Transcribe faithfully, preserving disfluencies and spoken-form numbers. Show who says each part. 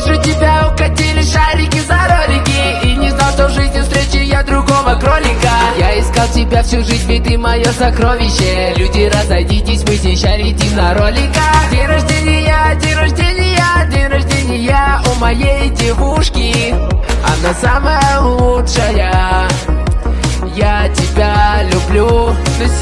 Speaker 1: вижу тебя, укатили шарики за ролики. И не знал, что в жизни встречи я другого кролика. Я искал тебя всю жизнь, ведь ты мое сокровище. Люди, разойдитесь, мы сейчас летим на роликах. День рождения, день рождения, день рождения у моей девушки. Она самая лучшая. Я тебя люблю, но